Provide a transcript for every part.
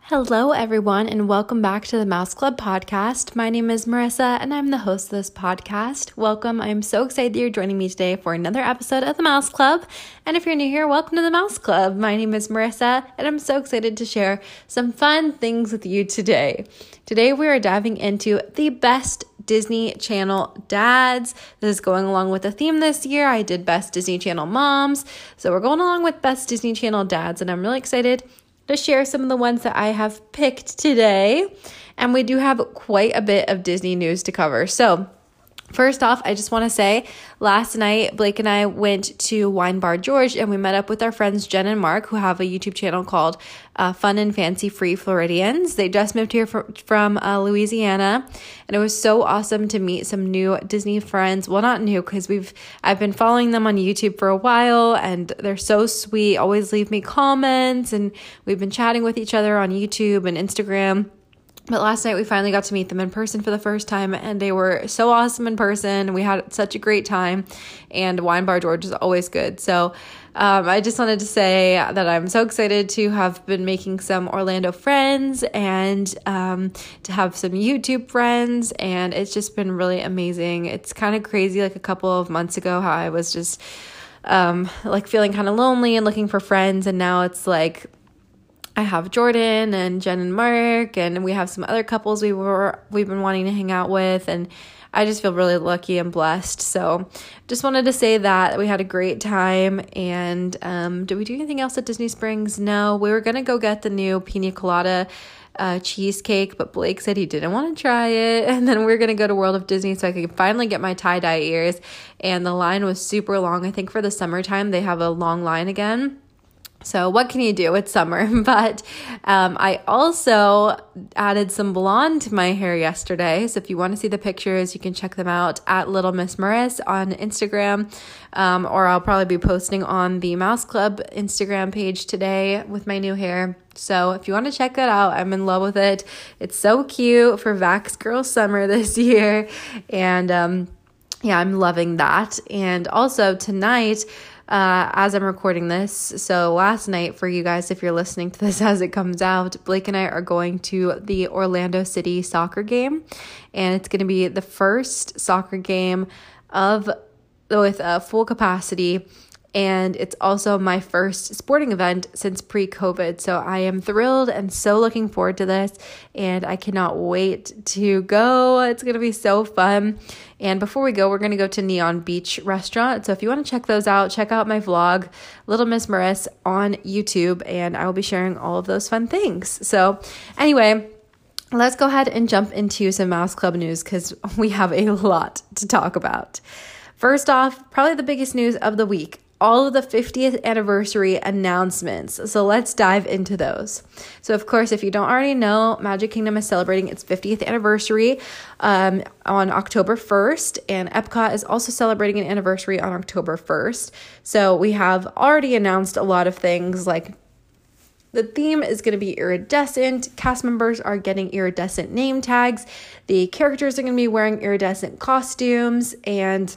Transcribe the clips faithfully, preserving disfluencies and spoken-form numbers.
Hello, everyone, and welcome back to the Mouse Club podcast. My name is Marissa, and I'm the host of this podcast. Welcome. I'm so excited that you're joining me today for another episode of the Mouse Club. And if you're new here, welcome to the Mouse Club. My name is Marissa, and I'm so excited to share some fun things with you today. Today, we are diving into the best Disney Channel dads. This is going along with the theme this year. I did best Disney Channel moms. So we're going along with best Disney Channel dads, and I'm really excited to share some of the ones that I have picked today. And we do have quite a bit of Disney news to cover. So first off, I just want to say last night, Blake and I went to Wine Bar George and we met up with our friends Jen and Mark, who have a YouTube channel called uh, Fun and Fancy Free Floridians. They just moved here from, from uh, Louisiana, and it was so awesome to meet some new Disney friends. Well, not new, because we've I've been following them on YouTube for a while, and they're so sweet. Always leave me comments, and we've been chatting with each other on YouTube and Instagram. But last night we finally got to meet them in person for the first time, and they were so awesome in person. We had such a great time, and Wine Bar George is always good. So um, I just wanted to say that I'm so excited to have been making some Orlando friends and um, to have some YouTube friends, and it's just been really amazing. It's kind of crazy, like a couple of months ago, how I was just um, like feeling kind of lonely and looking for friends, and now it's like I have Jordan and Jen and Mark, and we have some other couples we were we've been wanting to hang out with, and I just feel really lucky and blessed. So just wanted to say that we had a great time. And um, did we do anything else at Disney Springs? No, we were gonna go get the new pina colada uh, cheesecake, but Blake said he didn't want to try it, and then we we're gonna go to World of Disney so I could finally get my tie-dye ears. And the line was super long. I think for the summertime they have a long line again. So what can you do? It's summer. But um, I also added some blonde to my hair yesterday. So if you want to see the pictures, you can check them out at Little Miss Maris on Instagram. Um, or I'll probably be posting on the Mouse Club Instagram page today with my new hair. So if you want to check that out, I'm in love with it. It's so cute for Vax Girl Summer this year. And um, yeah, I'm loving that. And also tonight, Uh, as I'm recording this, so last night for you guys, if you're listening to this as it comes out, Blake and I are going to the Orlando City soccer game, and it's going to be the first soccer game of with a full capacity, and it's also my first sporting event since pre-COVID. So I am thrilled and so looking forward to this, and I cannot wait to go. It's going to be so fun. And before we go, we're going to go to Neon Beach Restaurant. So if you want to check those out, check out my vlog, Little Miss Maris, on YouTube, and I will be sharing all of those fun things. So anyway, let's go ahead and jump into some Mouse Club news because we have a lot to talk about. First off, probably the biggest news of the week, all of the fiftieth anniversary announcements. So let's dive into those. So of course, if you don't already know, Magic Kingdom is celebrating its fiftieth anniversary um, on October first, and Epcot is also celebrating an anniversary on October first. So we have already announced a lot of things, like the theme is going to be iridescent. Cast members are getting iridescent name tags. The characters are going to be wearing iridescent costumes, and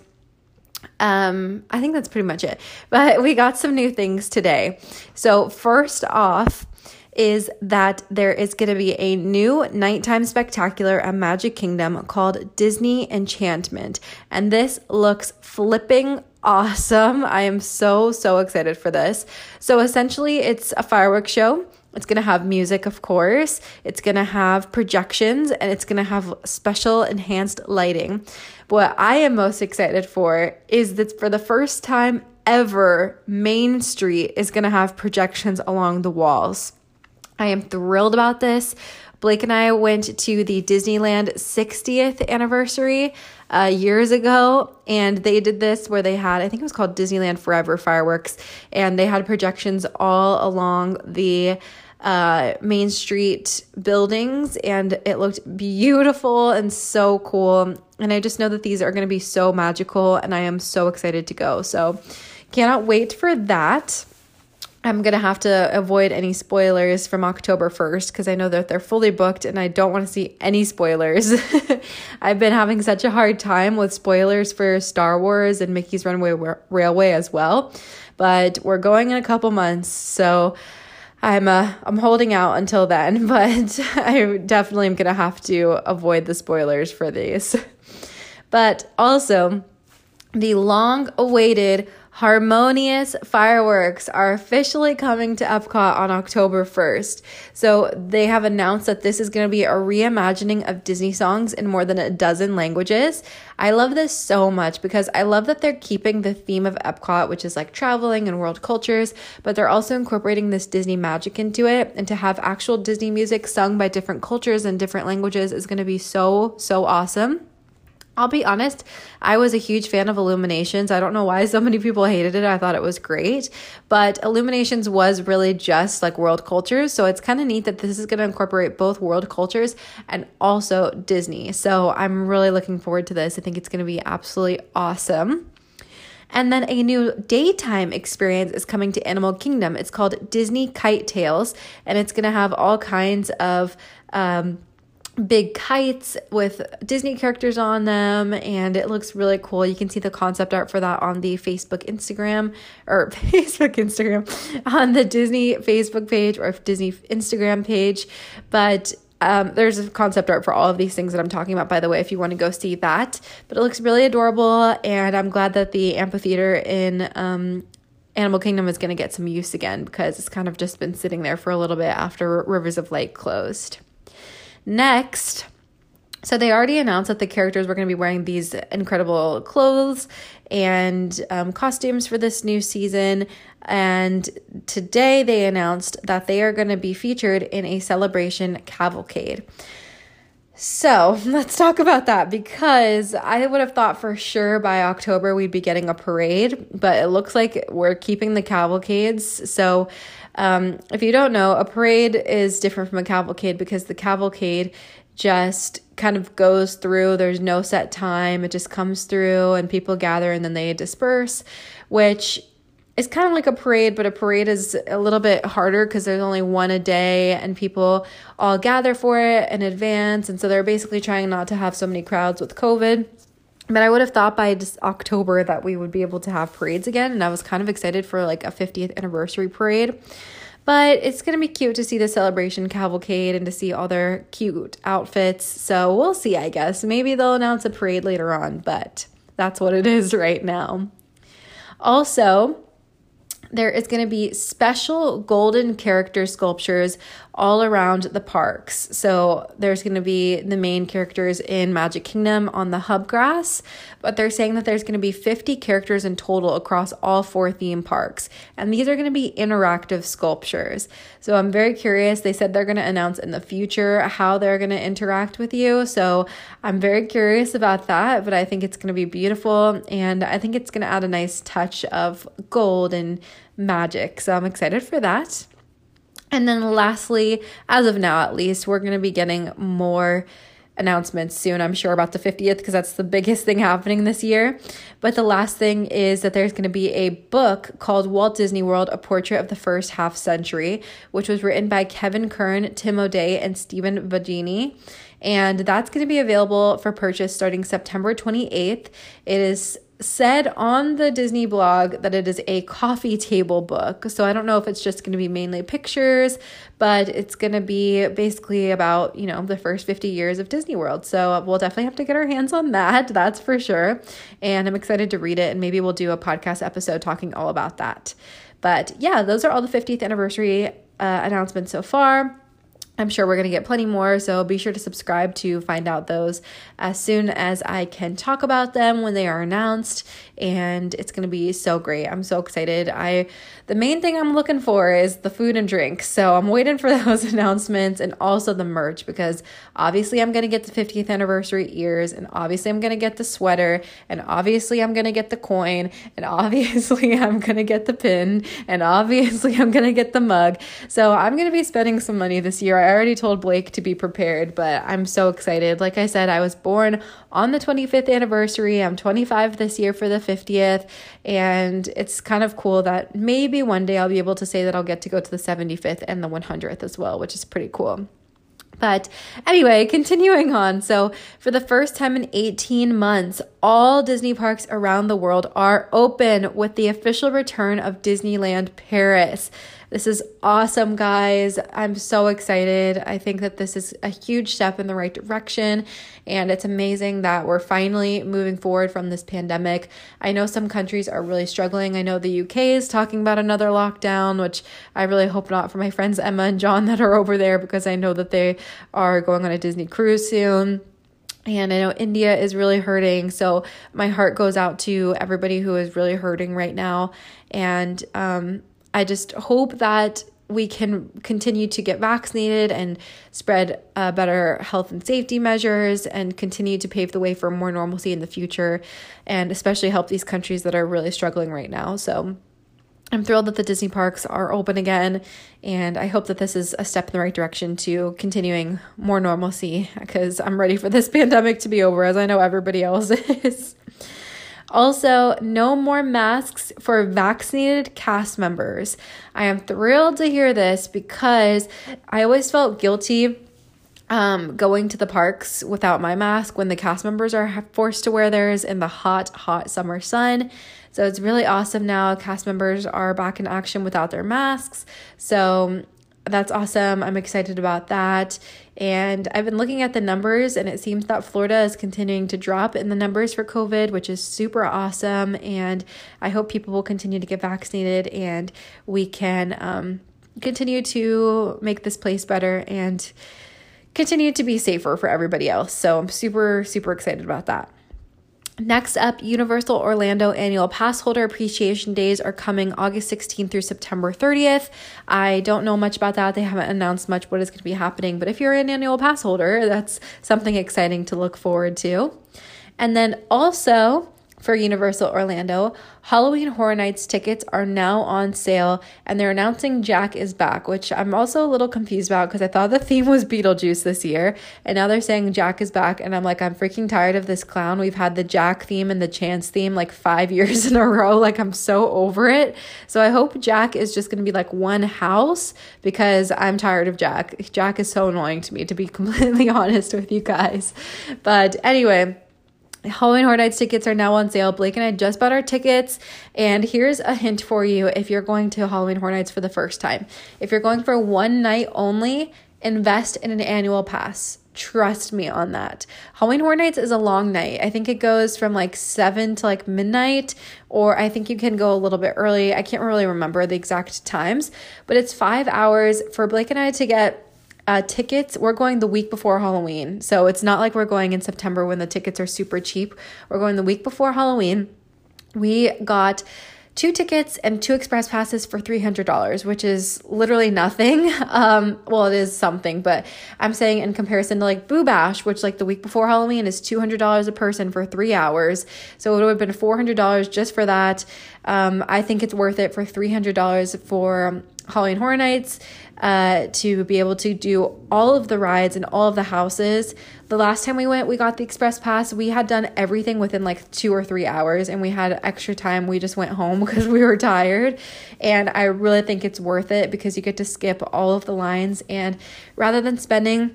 Um, I think that's pretty much it, but we got some new things today. So first off is that there is going to be a new nighttime spectacular at Magic Kingdom called Disney Enchantment. And this looks flipping awesome. I am so, so excited for this. So essentially it's a fireworks show. It's going to have music, of course. It's going to have projections, and it's going to have special enhanced lighting. What I am most excited for is that for the first time ever, Main Street is going to have projections along the walls. I am thrilled about this. Blake and I went to the Disneyland sixtieth anniversary uh, years ago, and they did this where they had, I think it was called Disneyland Forever fireworks, and they had projections all along the uh, Main Street buildings, and it looked beautiful and so cool. And I just know that these are going to be so magical, and I am so excited to go. So cannot wait for that. I'm going to have to avoid any spoilers from October first because I know that they're fully booked and I don't want to see any spoilers. I've been having such a hard time with spoilers for Star Wars and Mickey's Runaway Railway as well. But we're going in a couple months, so I'm uh, I'm holding out until then, but I definitely am going to have to avoid the spoilers for these. But also, the long-awaited Harmonious fireworks are officially coming to Epcot on October first. So they have announced that this is going to be a reimagining of Disney songs in more than a dozen languages. I love this so much because I love that they're keeping the theme of Epcot, which is like traveling and world cultures, but they're also incorporating this Disney magic into it. And to have actual Disney music sung by different cultures and different languages is going to be so, so awesome. I'll be honest, I was a huge fan of Illuminations. I don't know why so many people hated it. I thought it was great, but Illuminations was really just like world cultures. So it's kind of neat that this is going to incorporate both world cultures and also Disney. So I'm really looking forward to this. I think it's going to be absolutely awesome. And then a new daytime experience is coming to Animal Kingdom. It's called Disney Kite Tales, and it's going to have all kinds of um big kites with Disney characters on them, and it looks really cool. You can see the concept art for that on the Facebook Instagram or Facebook Instagram on the Disney Facebook page or Disney Instagram page. But um, there's a concept art for all of these things that I'm talking about, by the way, if you want to go see that. But it looks really adorable, and I'm glad that the amphitheater in um Animal Kingdom is going to get some use again, because it's kind of just been sitting there for a little bit after Rivers of Light closed. Next, so they already announced that the characters were going to be wearing these incredible clothes and um, costumes for this new season. And today they announced that they are going to be featured in a celebration cavalcade. So let's talk about that, because I would have thought for sure by October we'd be getting a parade, but it looks like we're keeping the cavalcades. So um, if you don't know, a parade is different from a cavalcade because the cavalcade just kind of goes through. There's no set time. It just comes through and people gather and then they disperse, which it's kind of like a parade, but a parade is a little bit harder because there's only one a day and people all gather for it in advance. And so they're basically trying not to have so many crowds with COVID. But I would have thought by just October that we would be able to have parades again. And I was kind of excited for like a fiftieth anniversary parade. But it's going to be cute to see the celebration cavalcade and to see all their cute outfits. So we'll see, I guess. Maybe they'll announce a parade later on, but that's what it is right now. Also, there is going to be special golden character sculptures all around the parks. So there's going to be the main characters in Magic Kingdom on the hub grass, but they're saying that there's going to be fifty characters in total across all four theme parks. And these are going to be interactive sculptures. So I'm very curious. They said they're going to announce in the future how they're going to interact with you. So I'm very curious about that, but I think it's going to be beautiful. And I think it's going to add a nice touch of gold and magic. So I'm excited for that. And then lastly, as of now at least, we're going to be getting more announcements soon, I'm sure, about the fiftieth, because that's the biggest thing happening this year. But the last thing is that there's going to be a book called Walt Disney World, A Portrait of the First Half Century, which was written by Kevin Kern, Tim O'Day, and Stephen Vagini. And that's going to be available for purchase starting September twenty-eighth. It is said on the Disney blog that it is a coffee table book. So I don't know if it's just going to be mainly pictures, but it's going to be basically about, you know, the first fifty years of Disney World. So we'll definitely have to get our hands on that. That's for sure. And I'm excited to read it, and maybe we'll do a podcast episode talking all about that. But yeah, those are all the fiftieth anniversary uh, announcements so far. I'm sure we're going to get plenty more, so be sure to subscribe to find out those as soon as I can talk about them when they are announced, and it's going to be so great. I'm so excited. I the main thing I'm looking for is the food and drinks, so I'm waiting for those announcements, and also the merch, because obviously I'm going to get the fiftieth anniversary ears, and obviously I'm going to get the sweater, and obviously I'm going to get the coin, and obviously I'm going to get the pin, and obviously I'm going to get the mug. So I'm going to be spending some money this year. I already told Blake to be prepared, but I'm so excited. Like I said, I was born on the twenty-fifth anniversary. I'm twenty-five this year for the fiftieth, and it's kind of cool that maybe one day I'll be able to say that I'll get to go to the seventy-fifth and the one hundredth as well, which is pretty cool. But anyway, continuing on. So for the first time in eighteen months, all Disney parks around the world are open with the official return of Disneyland Paris. This is awesome, guys. I'm so excited. I think that this is a huge step in the right direction, and it's amazing that we're finally moving forward from this pandemic. I know some countries are really struggling. I know the U K is talking about another lockdown, which I really hope not for my friends Emma and John that are over there, because I know that they are going on a Disney cruise soon. And I know India is really hurting. So my heart goes out to everybody who is really hurting right now. And um, I just hope that we can continue to get vaccinated and spread uh, better health and safety measures and continue to pave the way for more normalcy in the future, and especially help these countries that are really struggling right now. So I'm thrilled that the Disney parks are open again, and I hope that this is a step in the right direction to continuing more normalcy, because I'm ready for this pandemic to be over, as I know everybody else is. Also, no more masks for vaccinated cast members. I am thrilled to hear this, because I always felt guilty um, going to the parks without my mask when the cast members are forced to wear theirs in the hot, hot summer sun. So it's really awesome now. Cast members are back in action without their masks. So that's awesome. I'm excited about that. And I've been looking at the numbers, and it seems that Florida is continuing to drop in the numbers for COVID, which is super awesome. And I hope people will continue to get vaccinated, and we can um, continue to make this place better and continue to be safer for everybody else. So I'm super, super excited about that. Next up, Universal Orlando Annual Pass Holder Appreciation Days are coming August sixteenth through September thirtieth. I don't know much about that. They haven't announced much what is going to be happening, but if you're an annual pass holder, that's something exciting to look forward to. And then also, for Universal Orlando, Halloween Horror Nights tickets are now on sale, and they're announcing Jack is back, which I'm also a little confused about, because I thought the theme was Beetlejuice this year, and now they're saying Jack is back, and I'm like, I'm freaking tired of this clown. We've had the Jack theme and the Chance theme like five years in a row. Like, I'm so over it. So I hope Jack is just going to be like one house, because I'm tired of Jack. Jack is so annoying to me, to be completely honest with you guys. But anyway, Halloween Horror Nights tickets are now on sale. Blake and I just bought our tickets, and here's a hint for you if you're going to Halloween Horror Nights for the first time. If you're going for one night only, invest in an annual pass. Trust me on that. Halloween Horror Nights is a long night. I think it goes from like seven to like midnight, or I think you can go a little bit early. I can't really remember the exact times, but it's five hours for Blake and I to get Uh, tickets. We're going the week before Halloween. So it's not like we're going in September when the tickets are super cheap. We're going the week before Halloween. We got two tickets and two express passes for three hundred dollars, which is literally nothing. Um, well, it is something, but I'm saying in comparison to like Boo Bash, which like the week before Halloween is two hundred dollars a person for three hours. So it would have been four hundred dollars just for that. Um, I think it's worth it for three hundred dollars for Halloween Horror Nights, uh, to be able to do all of the rides and all of the houses. The last time we went, we got the express pass. We had done everything within like two or three hours, and we had extra time. We just went home because we were tired, and I really think it's worth it, because you get to skip all of the lines, and rather than spending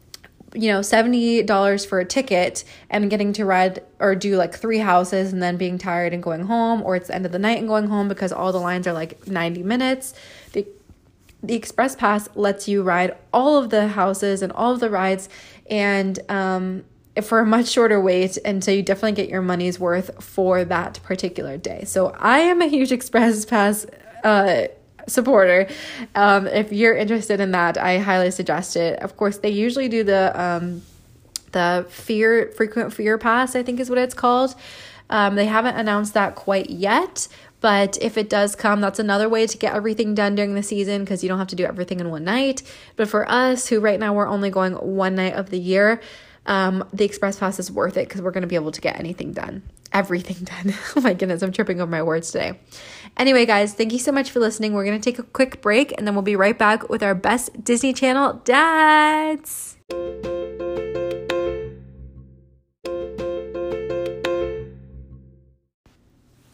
you know, seventy dollars for a ticket and getting to ride or do like three houses and then being tired and going home, or it's the end of the night and going home because all the lines are like ninety minutes. The, the Express Pass lets you ride all of the houses and all of the rides, and um, for a much shorter wait. And so you definitely get your money's worth for that particular day. So I am a huge Express Pass uh supporter. Um, if you're interested in that, I highly suggest it. Of course, they usually do the um, the fear frequent fear pass, I think is what it's called. Um, they haven't announced that quite yet, but if it does come, that's another way to get everything done during the season, because you don't have to do everything in one night. But for us, who right now we're only going one night of the year, um, the Express Pass is worth it, because we're going to be able to get anything done. Everything done. Oh my goodness, I'm tripping over my words today. Anyway, guys, thank you so much for listening. We're going to take a quick break, and then we'll be right back with our best Disney Channel dads.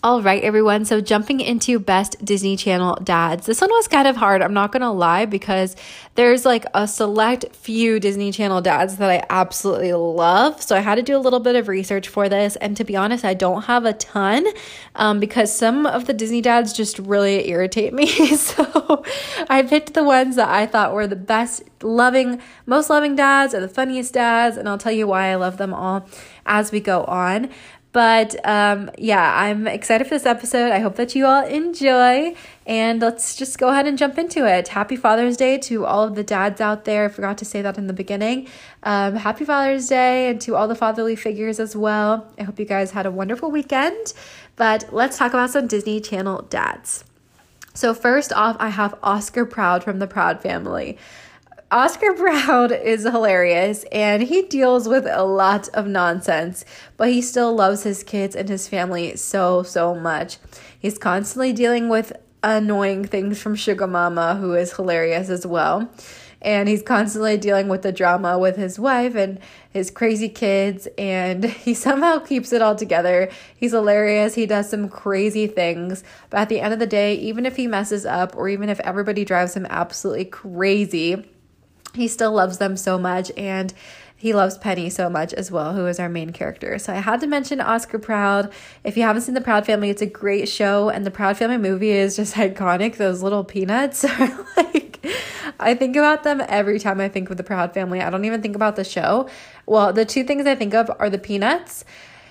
All right, everyone. So jumping into best Disney Channel dads. This one was kind of hard. I'm not going to lie, because there's like a select few Disney Channel dads that I absolutely love. So I had to do a little bit of research for this. And to be honest, I don't have a ton um, because some of the Disney dads just really irritate me. So I picked the ones that I thought were the best loving, most loving dads or the funniest dads. And I'll tell you why I love them all as we go on. But um, yeah, I'm excited for this episode. I hope that you all enjoy, and let's just go ahead and jump into it. Happy Father's Day to all of the dads out there. I forgot to say that in the beginning. Um, happy Father's Day, and to all the fatherly figures as well. I hope you guys had a wonderful weekend. But let's talk about some Disney Channel dads. So first off, I have Oscar Proud from the Proud family. Oscar Proud is hilarious, and he deals with a lot of nonsense, but he still loves his kids and his family so, so much. He's constantly dealing with annoying things from Sugar Mama, who is hilarious as well. And he's constantly dealing with the drama with his wife and his crazy kids, and he somehow keeps it all together. He's hilarious. He does some crazy things, but at the end of the day, even if he messes up or even if everybody drives him absolutely crazy, he still loves them so much, and he loves Penny so much as well, who is our main character. So I had to mention Oscar Proud. If you haven't seen The Proud Family, it's a great show, and The Proud Family movie is just iconic. Those little peanuts are like, I think about them every time I think of The Proud Family. I don't even think about the show. Well, the two things I think of are the peanuts,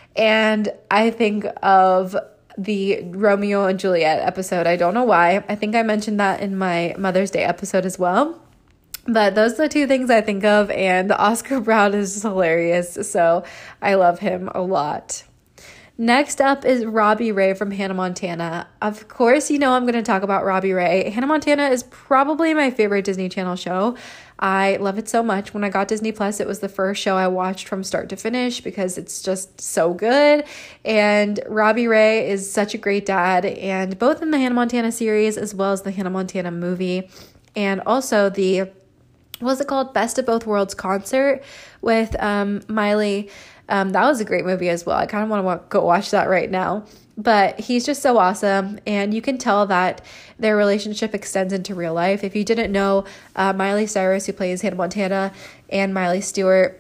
and I think of the Romeo and Juliet episode. I don't know why. I think I mentioned that in my Mother's Day episode as well. But those are the two things I think of, and Oscar Proud is hilarious, so I love him a lot. Next up is Robbie Ray from Hannah Montana. Of course, you know I'm going to talk about Robbie Ray. Hannah Montana is probably my favorite Disney Channel show. I love it so much. When I got Disney Plus, it was the first show I watched from start to finish because it's just so good. And Robbie Ray is such a great dad, and both in the Hannah Montana series as well as the Hannah Montana movie, and also the what's it called? Best of Both Worlds concert with um, Miley. Um, that was a great movie as well. I kind of want to go watch that right now. But he's just so awesome, and you can tell that their relationship extends into real life. If you didn't know, uh, Miley Cyrus, who plays Hannah Montana, and Miley Stewart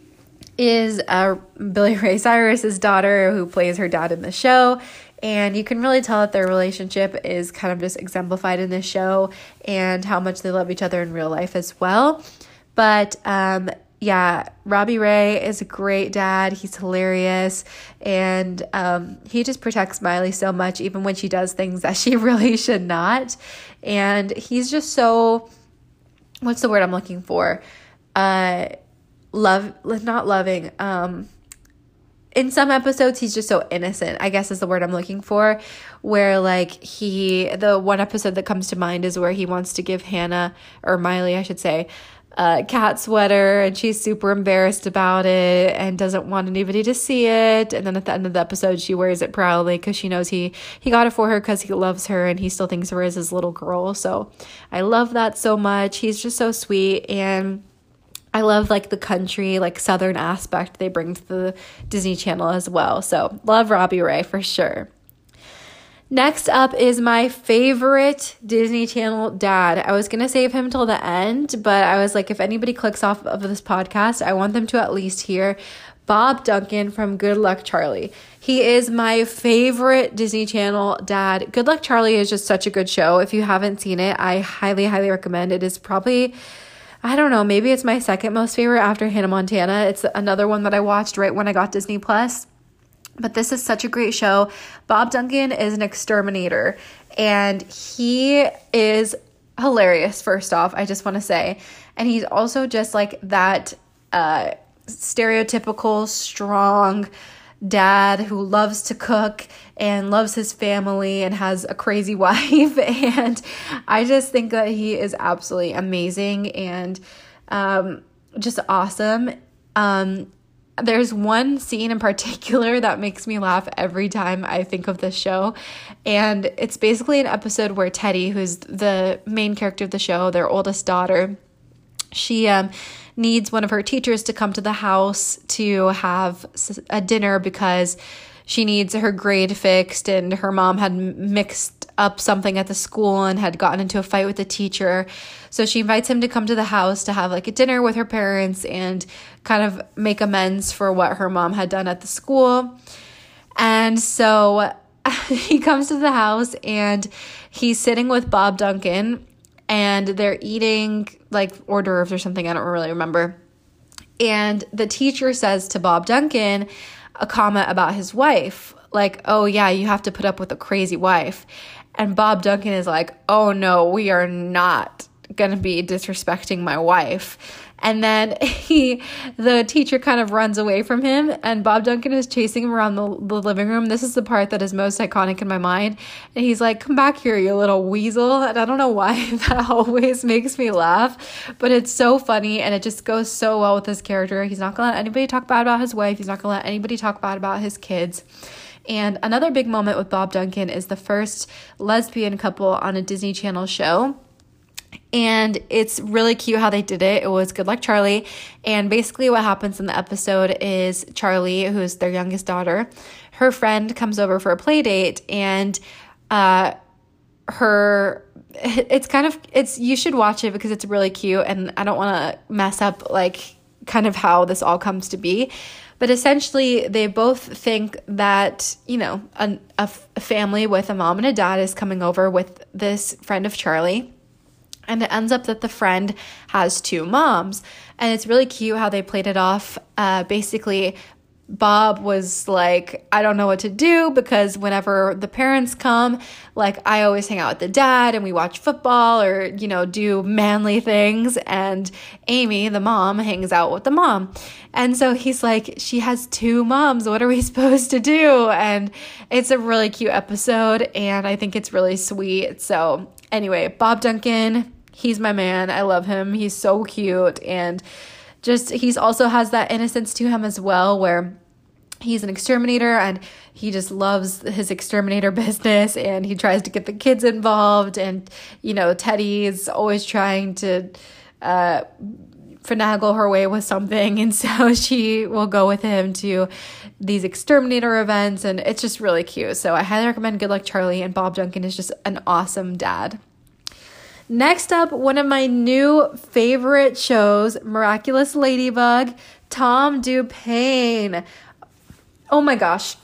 is uh, Billy Ray Cyrus's daughter, who plays her dad in the show. And you can really tell that their relationship is kind of just exemplified in this show, and how much they love each other in real life as well. But um, yeah, Robbie Ray is a great dad. He's hilarious, and um, he just protects Miley so much, even when she does things that she really should not. And he's just so, what's the word I'm looking for? Uh, love, not loving, um, in some episodes, he's just so innocent, I guess is the word I'm looking for, where like he, the one episode that comes to mind is where he wants to give Hannah, or Miley, I should say, a cat sweater, and she's super embarrassed about it and doesn't want anybody to see it. And then at the end of the episode, she wears it proudly because she knows he, he got it for her because he loves her and he still thinks of her as his little girl. So I love that so much. He's just so sweet, and I love like the country, like Southern aspect they bring to the Disney Channel as well. So love Robbie Ray for sure. Next up is my favorite Disney Channel dad. I was going to save him till the end, but I was like, if anybody clicks off of this podcast, I want them to at least hear Bob Duncan from Good Luck Charlie. He is my favorite Disney Channel dad. Good Luck Charlie is just such a good show. If you haven't seen it, I highly, highly recommend it. It's probably, I don't know, maybe it's my second most favorite after Hannah Montana. It's another one that I watched right when I got Disney Plus. But this is such a great show. Bob Duncan is an exterminator, and he is hilarious, first off, I just want to say. And he's also just like that uh, stereotypical, strong dad who loves to cook and loves his family and has a crazy wife. And I just think that he is absolutely amazing and um, just awesome. Um, there's one scene in particular that makes me laugh every time I think of this show. And it's basically an episode where Teddy, who's the main character of the show, their oldest daughter, she um, needs one of her teachers to come to the house to have a dinner because she needs her grade fixed, and her mom had mixed up something at the school and had gotten into a fight with the teacher. So she invites him to come to the house to have like a dinner with her parents and kind of make amends for what her mom had done at the school. And so he comes to the house and he's sitting with Bob Duncan, and they're eating like hors d'oeuvres or something. I don't really remember. And the teacher says to Bob Duncan a comment about his wife, like, oh yeah, you have to put up with a crazy wife. And Bob Duncan is like, oh no, we are not going to be disrespecting my wife. And then he, the teacher kind of runs away from him, and Bob Duncan is chasing him around the, the living room. This is the part that is most iconic in my mind. And he's like, come back here, you little weasel. And I don't know why that always makes me laugh, but it's so funny, and it just goes so well with his character. He's not going to let anybody talk bad about his wife. He's not going to let anybody talk bad about his kids. And another big moment with Bob Duncan is the first lesbian couple on a Disney Channel show. And it's really cute how they did it. It was Good Luck Charlie. And basically what happens in the episode is Charlie, who's their youngest daughter, her friend comes over for a play date, and uh, her, it's kind of, it's, you should watch it because it's really cute, and I don't want to mess up like kind of how this all comes to be. But essentially, they both think that, you know, a, a family with a mom and a dad is coming over with this friend of Charlie. And it ends up that the friend has two moms. And it's really cute how they played it off. Uh, basically, Bob was like, I don't know what to do, because whenever the parents come, like, I always hang out with the dad and we watch football or, you know, do manly things. And Amy, the mom, hangs out with the mom. And so he's like, she has two moms. What are we supposed to do? And it's a really cute episode, and I think it's really sweet. So anyway, Bob Duncan, he's my man. I love him. He's so cute. And just, he's also has that innocence to him as well, where he's an exterminator and he just loves his exterminator business, and he tries to get the kids involved. And, you know, Teddy's always trying to uh, finagle her way with something. And so she will go with him to these exterminator events, and it's just really cute. So I highly recommend Good Luck Charlie, and Bob Duncan is just an awesome dad. Next up, one of my new favorite shows, Miraculous Ladybug, Tom Dupayne. Oh my gosh.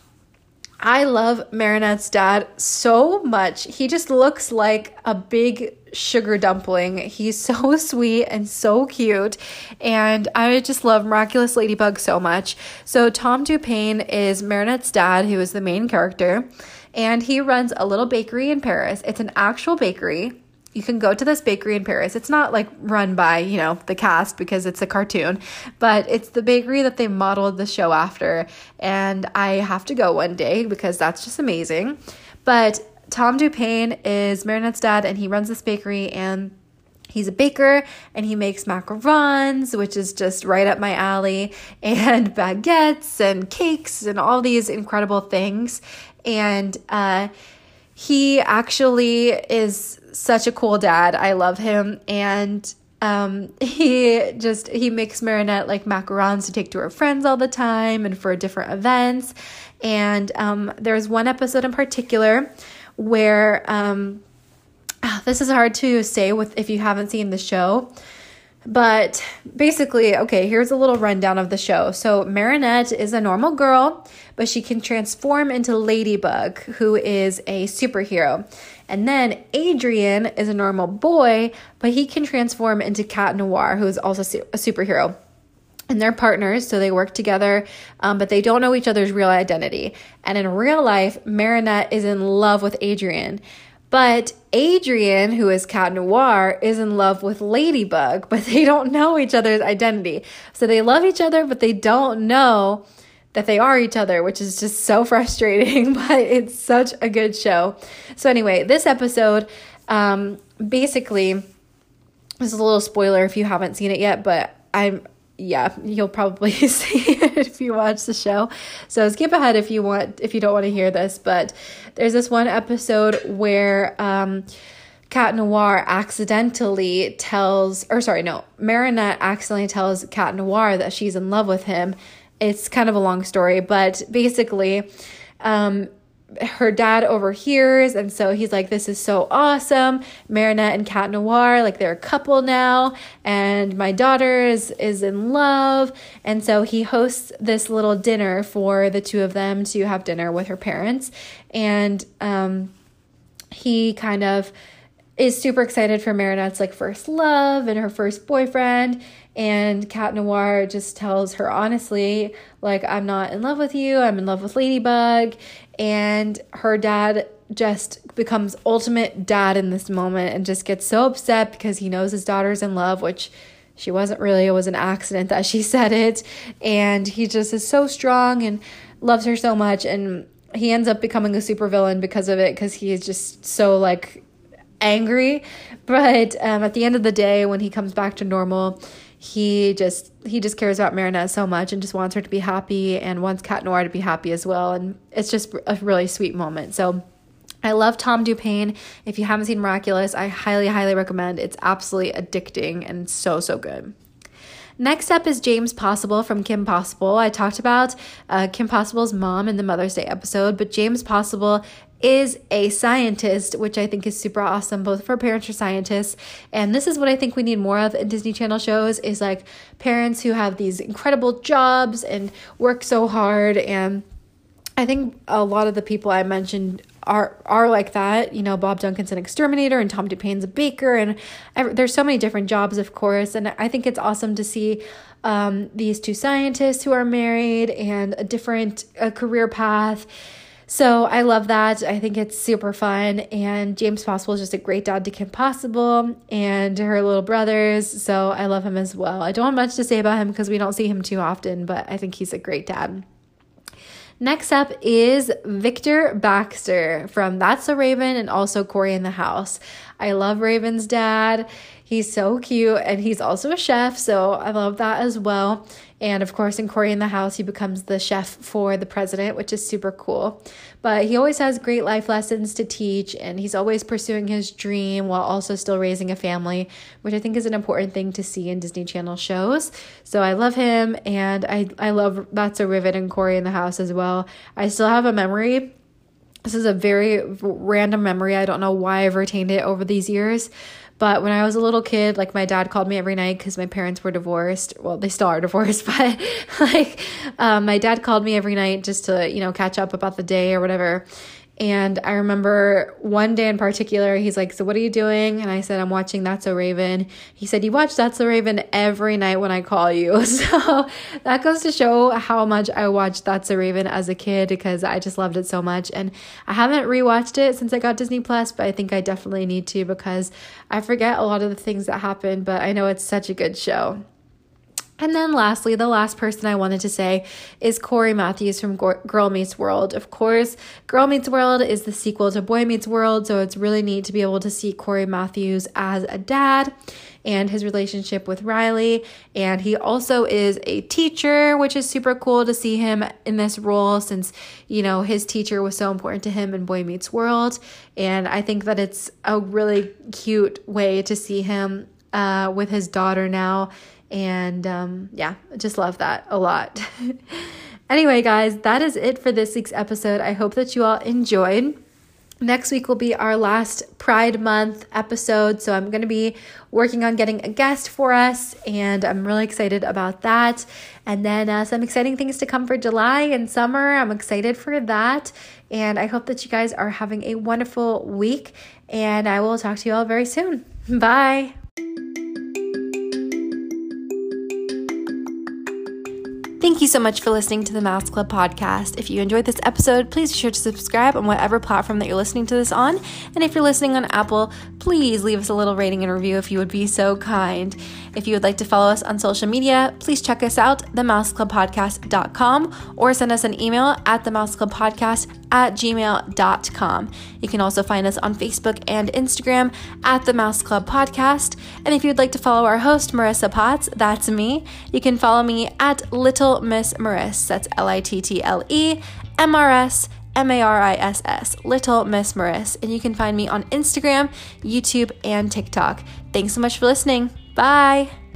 I love Marinette's dad so much. He just looks like a big sugar dumpling. He's so sweet and so cute. And I just love Miraculous Ladybug so much. So Tom Dupayne is Marinette's dad, who is the main character. And he runs a little bakery in Paris. It's an actual bakery. You can go to this bakery in Paris. It's not like run by, you know, the cast because it's a cartoon, but it's the bakery that they modeled the show after. And I have to go one day because that's just amazing. But Tom Dupayne is Marinette's dad, and he runs this bakery, and he's a baker, and he makes macarons, which is just right up my alley, and baguettes and cakes and all these incredible things. And uh, he actually is such a cool dad. I love him. And um, he just, he makes Marinette like macarons to take to her friends all the time and for different events. And um, there's one episode in particular where, um, this is hard to say with if you haven't seen the show, but basically, okay, here's a little rundown of the show. So Marinette is a normal girl, but she can transform into Ladybug, who is a superhero. And then Adrien is a normal boy, but he can transform into Cat Noir, who is also a superhero. And they're partners, so they work together, um, but they don't know each other's real identity. And in real life, Marinette is in love with Adrien. But Adrien, who is Cat Noir, is in love with Ladybug, but they don't know each other's identity. So they love each other, but they don't know that they are each other, which is just so frustrating, but it's such a good show. So anyway, this episode, um, basically, this is a little spoiler if you haven't seen it yet, but I'm, yeah, you'll probably see it if you watch the show. So skip ahead if you want, if you don't want to hear this, but there's this one episode where, um, Cat Noir accidentally tells, or sorry, no, Marinette accidentally tells Cat Noir that she's in love with him. It's kind of a long story, but basically, Um, her dad overhears, and so he's like, this is so awesome. Marinette and Cat Noir, like they're a couple now, and my daughter is is in love. And so he hosts this little dinner for the two of them to have dinner with her parents, and um he kind of is super excited for Marinette's like first love and her first boyfriend. And Cat Noir just tells her honestly, like, I'm not in love with you, I'm in love with Ladybug. And her dad just becomes ultimate dad in this moment and just gets so upset because he knows his daughter's in love, which she wasn't really. It was an accident that she said it. And he just is so strong and loves her so much. And he ends up becoming a supervillain because of it, because he is just so like angry. But um, at the end of the day, when he comes back to normal, he just he just cares about Marinette so much and just wants her to be happy and wants Cat Noir to be happy as well. And it's just a really sweet moment. So I love Tom Dupain. If you haven't seen Miraculous, I highly, highly recommend. It's absolutely addicting and so, so good. Next up is James Possible from Kim Possible. I talked about uh, Kim Possible's mom in the Mother's Day episode, but James Possible is a scientist, which I think is super awesome. Both of her parents are scientists, and this is what I think we need more of in Disney Channel shows, is like parents who have these incredible jobs and work so hard. And I think a lot of the people I mentioned are are like that. You know, Bob Duncan's an exterminator and Tom Dupain's a baker, and every, there's so many different jobs, of course. And I think it's awesome to see um, these two scientists who are married and a different uh, career path. So I love that. I think it's super fun. And James Possible is just a great dad to Kim Possible and her little brothers. So I love him as well. I don't have much to say about him because we don't see him too often, but I think he's a great dad. Next up is Victor Baxter from That's So Raven and also Cory in the House. I love Raven's dad. He's so cute, and he's also a chef, so I love that as well. And of course, in Cory in the House, he becomes the chef for the president, which is super cool. But he always has great life lessons to teach, and he's always pursuing his dream while also still raising a family, which I think is an important thing to see in Disney Channel shows. So I love him, and I, I love That's So Raven and Cory in the House as well. I still have a memory. This is a very random memory. I don't know why I've retained it over these years. But when I was a little kid, like my dad called me every night because my parents were divorced. Well, they still are divorced, but like um, my dad called me every night just to, you know, catch up about the day or whatever. And I remember one day in particular, he's like, so what are you doing? And I said, I'm watching That's So Raven. He said, you watch That's So Raven every night when I call you. So that goes to show how much I watched That's So Raven as a kid, because I just loved it so much. And I haven't rewatched it since I got Disney Plus, but I think I definitely need to, because I forget a lot of the things that happen, but I know it's such a good show. And then lastly, the last person I wanted to say is Cory Matthews from Girl Meets World. Of course, Girl Meets World is the sequel to Boy Meets World, so it's really neat to be able to see Cory Matthews as a dad and his relationship with Riley. And he also is a teacher, which is super cool to see him in this role, since, you know, his teacher was so important to him in Boy Meets World. And I think that it's a really cute way to see him uh, with his daughter now. And um, yeah, I just love that a lot. Anyway, guys, that is it for this week's episode. I hope that you all enjoyed. Next week will be our last Pride Month episode, so I'm going to be working on getting a guest for us, and I'm really excited about that. And then uh, some exciting things to come for July and summer. I'm excited for that, and I hope that you guys are having a wonderful week, and I will talk to you all very soon. Bye! Thank you so much for listening to the Mouse Club podcast. If you enjoyed this episode, please be sure to subscribe on whatever platform that you're listening to this on. And if you're listening on Apple, please leave us a little rating and review if you would be so kind. If you would like to follow us on social media, please check us out, the mouse club podcast dot com, or send us an email at the mouse club podcast at gmail dot com. You can also find us on Facebook and Instagram at The Mouse Club Podcast. And if you'd like to follow our host, Marissa Potts, that's me, you can follow me at Little Miss Mariss. That's L I T T L E M R S M A R I S S, Little Miss Mariss. And you can find me on Instagram, YouTube, and TikTok. Thanks so much for listening. Bye!